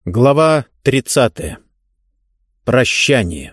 Глава 30. Прощание.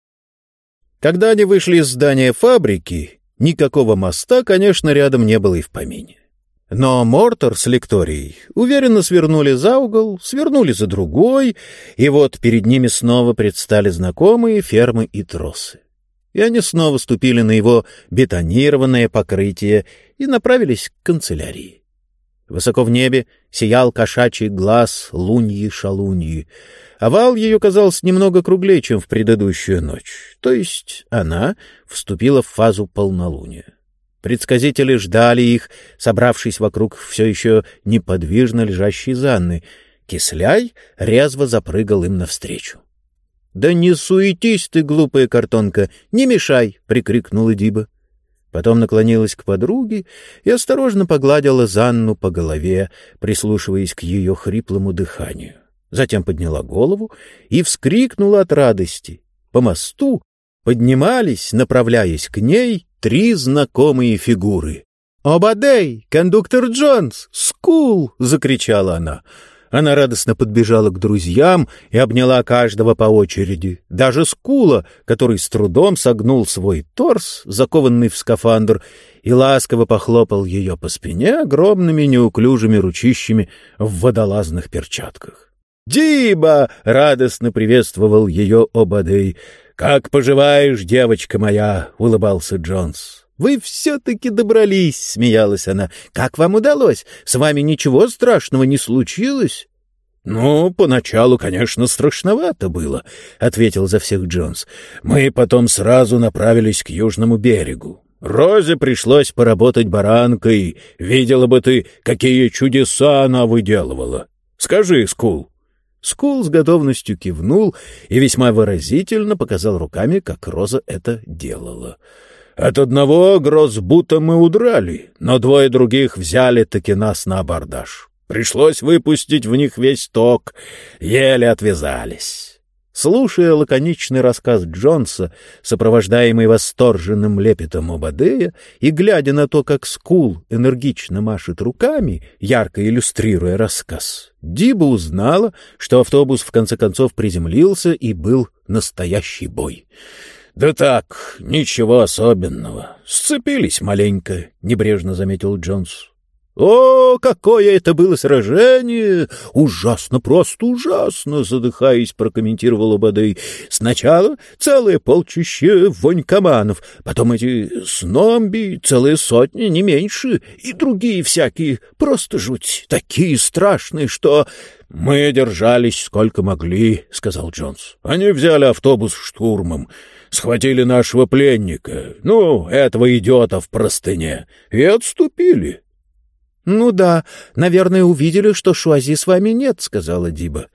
Когда они вышли из здания фабрики, никакого моста, конечно, рядом не было и в помине. Но Мортер с Лекторией уверенно свернули за угол, свернули за другой, и вот перед ними снова предстали знакомые фермы и тросы. И они снова ступили на его бетонированное покрытие и направились к канцелярии. Высоко в небе сиял кошачий глаз луньи-шалуньи. Овал ее казался немного круглее, чем в предыдущую ночь, то есть она вступила в фазу полнолуния. Предсказители ждали их, собравшись вокруг все еще неподвижно лежащей Занны. Кисляй резво запрыгал им навстречу. — Да не суетись ты, глупая картонка, не мешай! — прикрикнула Диба. Потом наклонилась к подруге и осторожно погладила Занну по голове, прислушиваясь к ее хриплому дыханию. Затем подняла голову и вскрикнула от радости. По мосту поднимались, направляясь к ней, три знакомые фигуры. «Обадей! Кондуктор Джонс! Скул!» — закричала она. Она радостно подбежала к друзьям и обняла каждого по очереди. Даже Скула, который с трудом согнул свой торс, закованный в скафандр, и ласково похлопал ее по спине огромными неуклюжими ручищами в водолазных перчатках. «Диба!» — радостно приветствовал ее Обадей. «Как поживаешь, девочка моя?» — улыбался Джонс. «Вы все-таки добрались», — смеялась она. «Как вам удалось? С вами ничего страшного не случилось?» «Ну, поначалу, конечно, страшновато было», — ответил за всех Джонс. «Мы потом сразу направились к южному берегу. Розе пришлось поработать баранкой. Видела бы ты, какие чудеса она выделывала. Скажи, Скул». Скул с готовностью кивнул и весьма выразительно показал руками, как Роза это делала. «От одного грозбута мы удрали, но двое других взяли-таки нас на абордаж. Пришлось выпустить в них весь ток, еле отвязались». Слушая лаконичный рассказ Джонса, сопровождаемый восторженным лепетом Обадея, и глядя на то, как Скул энергично машет руками, ярко иллюстрируя рассказ, Диба узнала, что автобус в конце концов приземлился и был настоящий бой. «Да так, ничего особенного. Сцепились маленько», — небрежно заметил Джонс. «О, какое это было сражение! Ужасно, просто ужасно!» — задыхаясь, прокомментировал Обадей. «Сначала целое полчище вонькоманов, потом эти сномби, целые сотни, не меньше, и другие всякие. Просто жуть, такие страшные, что...» «Мы держались сколько могли», — сказал Джонс. «Они взяли автобус штурмом, схватили нашего пленника, этого идиота в простыне, и отступили». «Ну да, наверное, увидели, что Шуази с вами нет», — сказала Диба.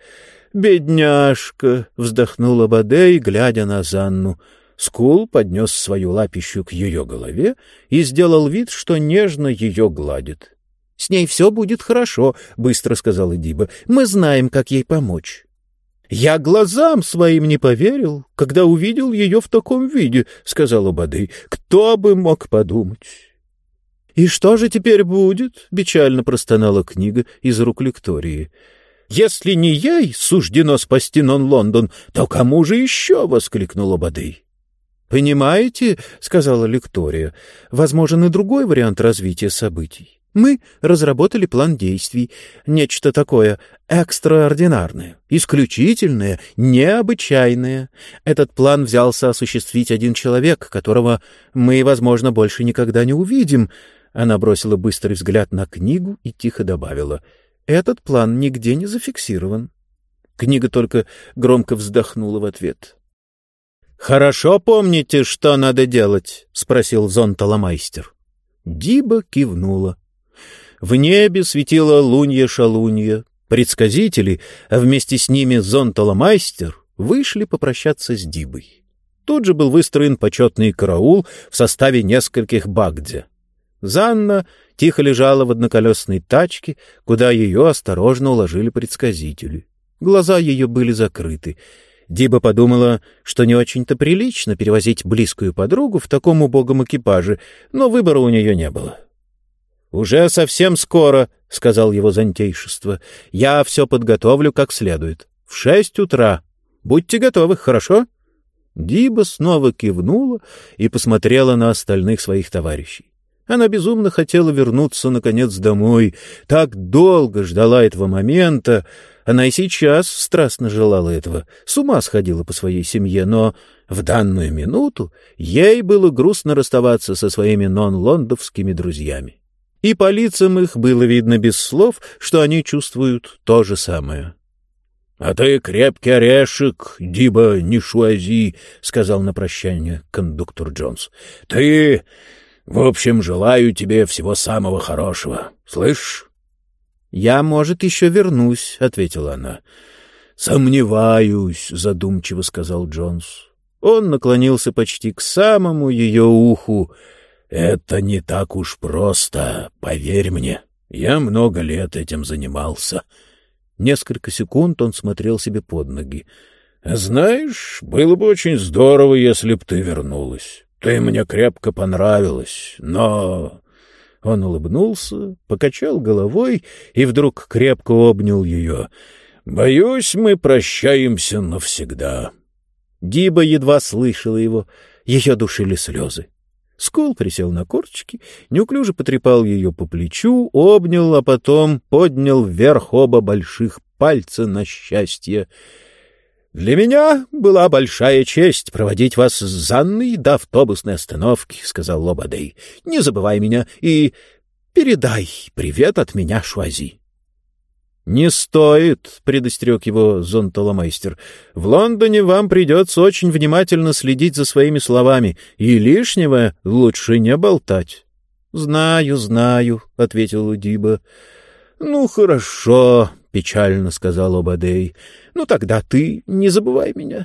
«Бедняжка», — вздохнула Обадей, глядя на Занну. Скул поднес свою лапищу к ее голове и сделал вид, что нежно ее гладит. «С ней все будет хорошо», — быстро сказала Диба. «Мы знаем, как ей помочь». «Я глазам своим не поверил, когда увидел ее в таком виде», — сказал Обадей. «Кто бы мог подумать?» «И что же теперь будет?» — печально простонала книга из рук Лектории. «Если не ей суждено спасти Нон-Лондон, то кому же еще?» — воскликнул Обадей. «Понимаете?» — сказала Лектория. «Возможен и другой вариант развития событий. Мы разработали план действий, нечто такое экстраординарное, исключительное, необычайное. Этот план взялся осуществить один человек, которого мы, возможно, больше никогда не увидим». Она бросила быстрый взгляд на книгу и тихо добавила: «Этот план нигде не зафиксирован». Книга только громко вздохнула в ответ. «Хорошо помните, что надо делать?» — спросил зонтоломайстер. Диба кивнула. В небе светила лунья-шалунья. Предсказители, а вместе с ними зонтоломайстер, вышли попрощаться с Дибой. Тут же был выстроен почетный караул в составе нескольких багдзя. Занна тихо лежала в одноколесной тачке, куда ее осторожно уложили предсказители. Глаза ее были закрыты. Диба подумала, что не очень-то прилично перевозить близкую подругу в таком убогом экипаже, но выбора у нее не было. «Уже совсем скоро», — сказал его зонтейшество. «Я все подготовлю как следует. В 6 утра. Будьте готовы, хорошо?» Диба снова кивнула и посмотрела на остальных своих товарищей. Она безумно хотела вернуться, наконец, домой. Так долго ждала этого момента. Она и сейчас страстно желала этого. С ума сходила по своей семье, но в данную минуту ей было грустно расставаться со своими нон-лондовскими друзьями. И по лицам их было видно без слов, что они чувствуют то же самое. — А ты крепкий орешек, Диба не Шуази, — сказал на прощание кондуктор Джонс. — Ты... В общем, желаю тебе всего самого хорошего. Слышь? — Я, может, еще вернусь, — ответила она. — Сомневаюсь, — задумчиво сказал Джонс. Он наклонился почти к самому ее уху. — Это не так уж просто, поверь мне. Я много лет этим занимался. Несколько секунд он смотрел себе под ноги. — Знаешь, было бы очень здорово, если б ты вернулась. Ты мне крепко понравилась, но...» Он улыбнулся, покачал головой и вдруг крепко обнял ее. «Боюсь, мы прощаемся навсегда». Диба едва слышала его, ее душили слезы. Скул присел на корточки, неуклюже потрепал ее по плечу, обнял, а потом поднял вверх оба больших пальца на счастье. «Для меня была большая честь проводить вас с Занной до автобусной остановки», — сказал Лободей. «Не забывай меня и передай привет от меня Шуази». «Не стоит», — предостерег его зонтоломейстер. «В Лондоне вам придется очень внимательно следить за своими словами, и лишнего лучше не болтать». «Знаю, знаю», — ответил Диба. «Ну, хорошо», — печально сказал Обадей. «Ну, тогда ты не забывай меня».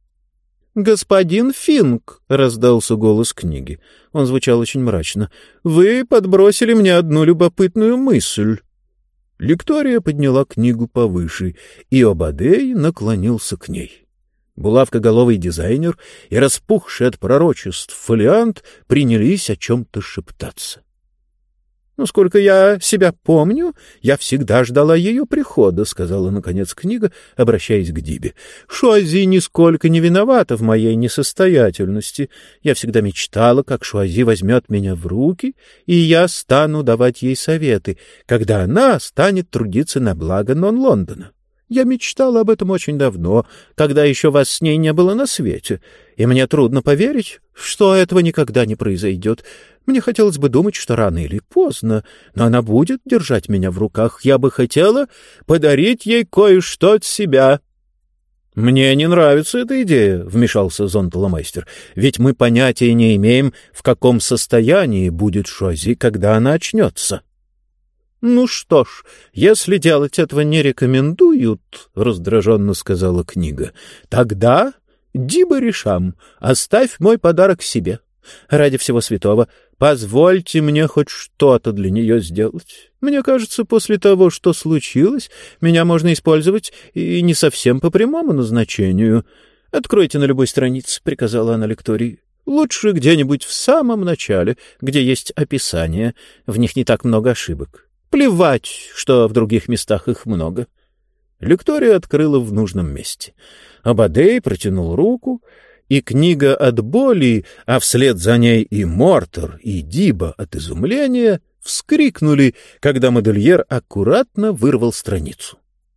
«Господин Финк», — раздался голос книги. Он звучал очень мрачно. «Вы подбросили мне одну любопытную мысль». Виктория подняла книгу повыше, и Обадей наклонился к ней. Булавкоголовый дизайнер и распухший от пророчеств фолиант принялись о чем-то шептаться. «Ну, сколько я себя помню, я всегда ждала ее прихода», — сказала, наконец, книга, обращаясь к Дибе. «Шуази нисколько не виновата в моей несостоятельности. Я всегда мечтала, как Шуази возьмет меня в руки, и я стану давать ей советы, когда она станет трудиться на благо Нон-Лондона. Я мечтала об этом очень давно, когда еще вас с ней не было на свете, и мне трудно поверить, что этого никогда не произойдет. Мне хотелось бы думать, что рано или поздно, но она будет держать меня в руках. Я бы хотела подарить ей кое-что от себя». «Мне не нравится эта идея», — вмешался зонтоломейстер, «ведь мы понятия не имеем, в каком состоянии будет Шуази, когда она очнется». «Ну что ж, если делать этого не рекомендуют, — раздраженно сказала книга, — тогда, Диба Ришам, оставь мой подарок себе. Ради всего святого, позвольте мне хоть что-то для нее сделать. Мне кажется, после того, что случилось, меня можно использовать и не совсем по прямому назначению. Откройте на любой странице, — приказала она лектории. Лучше где-нибудь в самом начале, где есть описание, в них не так много ошибок. Плевать, что в других местах их много». Лектория открыла в нужном месте. Обадей протянул руку, и книга от боли, а вслед за ней и Мортер, и Диба от изумления вскрикнули, когда модельер аккуратно вырвал страницу.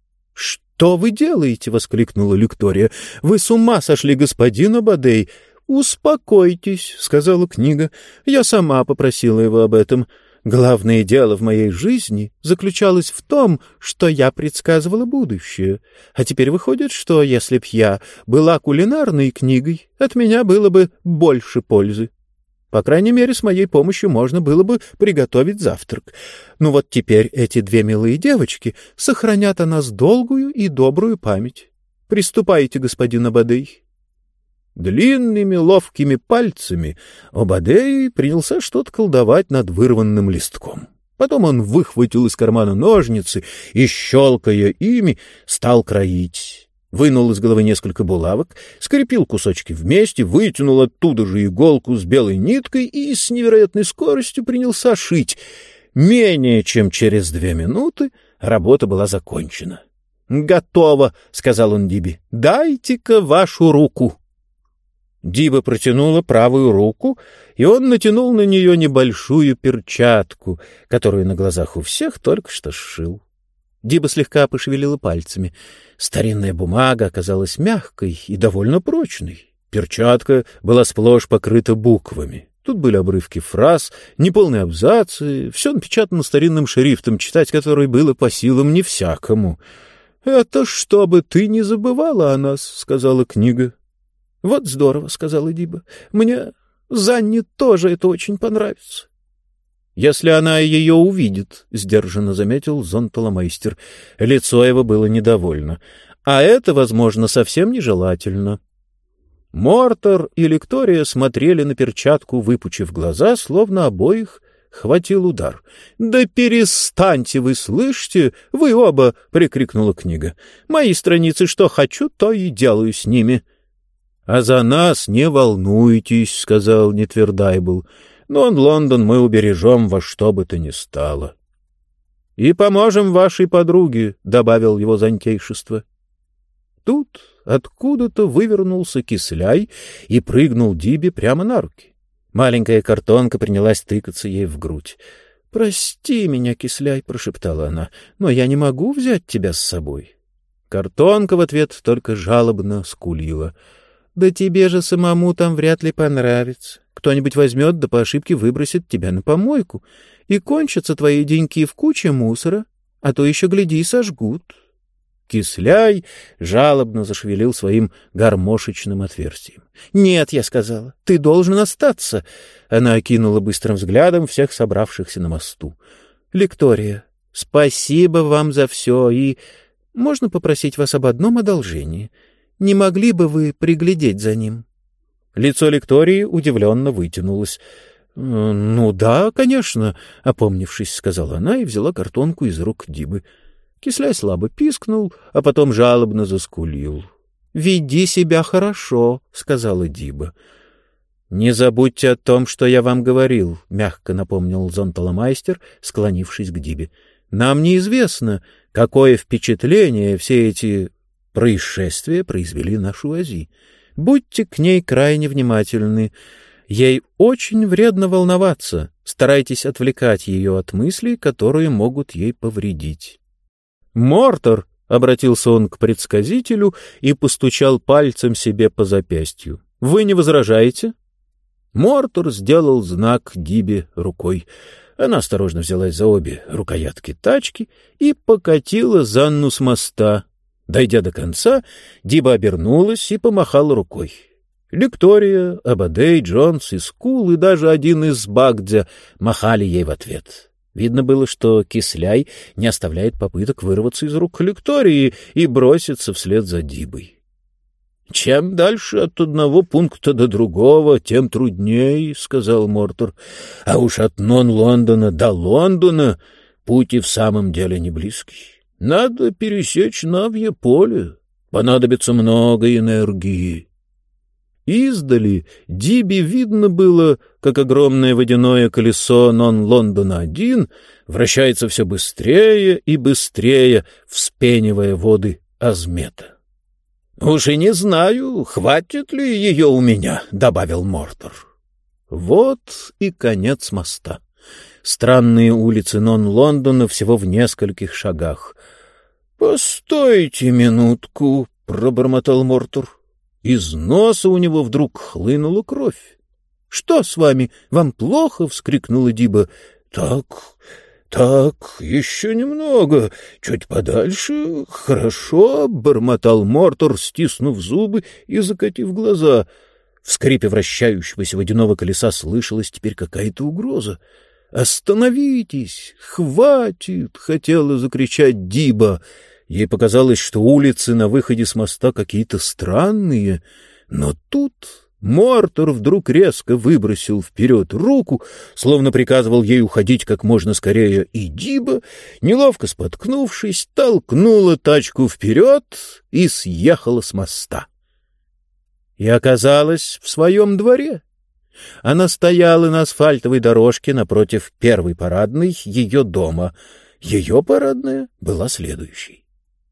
«Что вы делаете?» — воскликнула Лектория. «Вы с ума сошли, господин Обадей!» «Успокойтесь», — сказала книга. «Я сама попросила его об этом. Главное дело в моей жизни заключалось в том, что я предсказывала будущее. А теперь выходит, что если б я была кулинарной книгой, от меня было бы больше пользы. По крайней мере, с моей помощью можно было бы приготовить завтрак. Ну вот теперь эти две милые девочки сохранят о нас долгую и добрую память. Приступайте, господин Обадей». Длинными ловкими пальцами Обадей принялся что-то колдовать над вырванным листком. Потом он выхватил из кармана ножницы и, щелкая ими, стал кроить. Вынул из головы несколько булавок, скрепил кусочки вместе, вытянул оттуда же иголку с белой ниткой и с невероятной скоростью принялся шить. Менее чем через 2 минуты работа была закончена. «Готово», — сказал он Дибе. «Дайте-ка вашу руку». Диба протянула правую руку, и он натянул на нее небольшую перчатку, которую на глазах у всех только что сшил. Диба слегка пошевелила пальцами. Старинная бумага оказалась мягкой и довольно прочной. Перчатка была сплошь покрыта буквами. Тут были обрывки фраз, неполные абзацы, все напечатано старинным шрифтом, читать который было по силам не всякому. «Это чтобы ты не забывала о нас», — сказала книга. «Вот здорово», — сказала Диба. «Мне Занне тоже это очень понравится». «Если она ее увидит», — сдержанно заметил зонтоломейстер. Лицо его было недовольно. «А это, возможно, совсем нежелательно». Мортер и Лектория смотрели на перчатку, выпучив глаза, словно обоих хватил удар. «Да перестаньте вы, слышите? Вы оба!» — прикрикнула книга. «Мои страницы что хочу, то и делаю с ними». «А за нас не волнуйтесь», — сказал Нетвердайбл. «Но Лондон мы убережем во что бы то ни стало». «И поможем вашей подруге», — добавил его зонтейшество. Тут откуда-то вывернулся кисляй и прыгнул Дибе прямо на руки. Маленькая картонка принялась тыкаться ей в грудь. «Прости меня, кисляй», — прошептала она, — «но я не могу взять тебя с собой». Картонка в ответ только жалобно скулила. «Да тебе же самому там вряд ли понравится. Кто-нибудь возьмет да по ошибке выбросит тебя на помойку, и кончатся твои деньки в куче мусора, а то еще, гляди, и сожгут». Кисляй жалобно зашевелил своим гармошечным отверстием. «Нет», — я сказала, — «ты должен остаться». Она окинула быстрым взглядом всех собравшихся на мосту. «Лектория, спасибо вам за все, и можно попросить вас об одном одолжении? Не могли бы вы приглядеть за ним?» Лицо Лектории удивленно вытянулось. «Ну да, конечно», — опомнившись, сказала она и взяла картонку из рук Дибы. Кисляй слабо пискнул, а потом жалобно заскулил. «Веди себя хорошо», — сказала Диба. «Не забудьте о том, что я вам говорил», — мягко напомнил зонтоломайстер, склонившись к Дибе. «Нам неизвестно, какое впечатление все эти происшествия произвели на Шуази. Будьте к ней крайне внимательны. Ей очень вредно волноваться. Старайтесь отвлекать ее от мыслей, которые могут ей повредить». «Мортер», — обратился он к предсказителю и постучал пальцем себе по запястью, — «вы не возражаете?» Мортер сделал знак Дибе рукой. Она осторожно взялась за обе рукоятки тачки и покатила Занну с моста. Дойдя до конца, Диба обернулась и помахала рукой. Лектория, Абадей, Джонс и Скул и даже один из Багдзя махали ей в ответ. Видно было, что Кисляй не оставляет попыток вырваться из рук Лектории и броситься вслед за Дибой. «Чем дальше от одного пункта до другого, тем труднее», — сказал Мортер. «А уж от Нон-Лондона до Лондона путь и в самом деле не близкий. Надо пересечь Навье поле. Понадобится много энергии». Издали Дибе видно было, как огромное водяное колесо Нон-Лондона-1 вращается все быстрее и быстрее, вспенивая воды Азмета. «Уж и не знаю, хватит ли ее у меня», — добавил Мортер. Вот и конец моста. Странные улицы Нон-Лондона всего в нескольких шагах. «Постойте минутку», — пробормотал Мортер. Из носа у него вдруг хлынула кровь. «Что с вами? Вам плохо?» — вскрикнула Диба. «Так, еще немного, чуть подальше. Хорошо», — бормотал Мортер, стиснув зубы и закатив глаза. В скрипе вращающегося водяного колеса слышалась теперь какая-то угроза. «Остановитесь! Хватит!» — хотела закричать Диба. Ей показалось, что улицы на выходе с моста какие-то странные, но тут Мортер вдруг резко выбросил вперед руку, словно приказывал ей уходить как можно скорее, и Диба, неловко споткнувшись, толкнула тачку вперед и съехала с моста. И оказалась в своем дворе. Она стояла на асфальтовой дорожке напротив первой парадной ее дома. Ее парадная была следующей.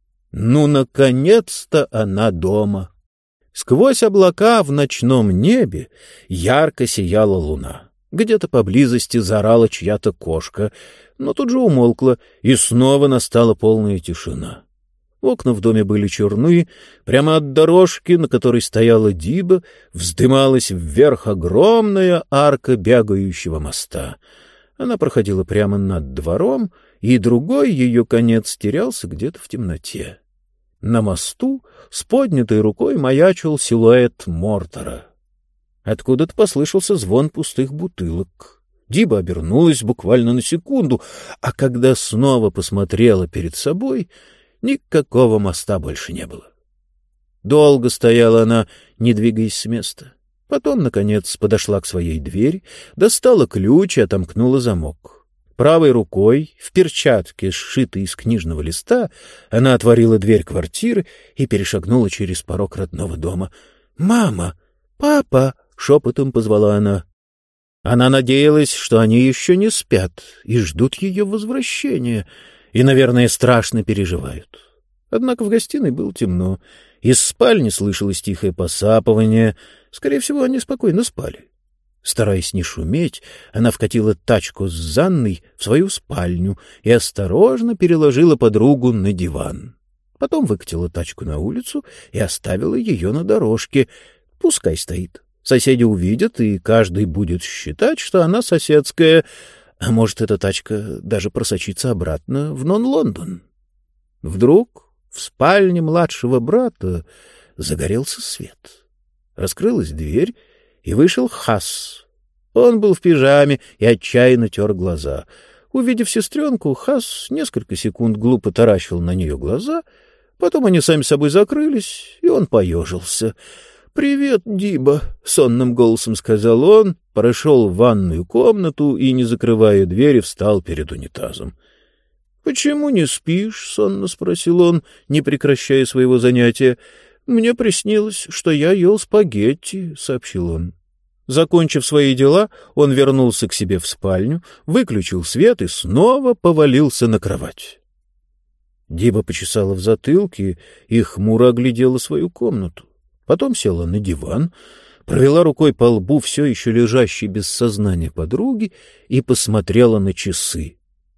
Ну, наконец-то она дома. Сквозь облака в ночном небе ярко сияла луна. Где-то поблизости заорала чья-то кошка, но тут же умолкла, и снова настала полная тишина. Окна в доме были черны, прямо от дорожки, на которой стояла Диба, вздымалась вверх огромная арка бегающего моста. Она проходила прямо над двором, и другой ее конец терялся где-то в темноте. На мосту с поднятой рукой маячил силуэт Мортора. Откуда-то послышался звон пустых бутылок. Диба обернулась буквально на секунду, а когда снова посмотрела перед собой, никакого моста больше не было. Долго стояла она, не двигаясь с места. Потом, наконец, подошла к своей двери, достала ключ и отомкнула замок. Правой рукой, в перчатке, сшитой из книжного листа, она отворила дверь квартиры и перешагнула через порог родного дома. «Мама! Папа!» — шепотом позвала она. Она надеялась, что они еще не спят и ждут ее возвращения, и, наверное, страшно переживают. Однако в гостиной было темно. Из спальни слышалось тихое посапывание. Скорее всего, они спокойно спали. Стараясь не шуметь, она вкатила тачку с Занной в свою спальню и осторожно переложила подругу на диван. Потом выкатила тачку на улицу и оставила ее на дорожке. Пускай стоит. Соседи увидят, и каждый будет считать, что она соседская, а может, эта тачка даже просочится обратно в Нон-Лондон. Вдруг в спальне младшего брата загорелся свет. Раскрылась дверь, и вышел Хас. Он был в пижаме и отчаянно тер глаза. Увидев сестренку, Хас несколько секунд глупо таращил на нее глаза, потом они сами собой закрылись, и он поежился. «Привет, Диба», — сонным голосом сказал он, прошел в ванную комнату и, не закрывая двери, встал перед унитазом. «Почему не спишь?» — сонно спросил он, не прекращая своего занятия. «Мне приснилось, что я ел спагетти», — сообщил он. Закончив свои дела, он вернулся к себе в спальню, выключил свет и снова повалился на кровать. Диба почесала в затылке и хмуро оглядела свою комнату. Потом села на диван, провела рукой по лбу все еще лежащей без сознания подруги и посмотрела на часы.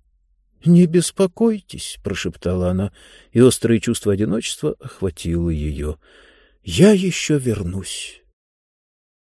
— Не беспокойтесь, — прошептала она, и острое чувство одиночества охватило ее. — Я еще вернусь.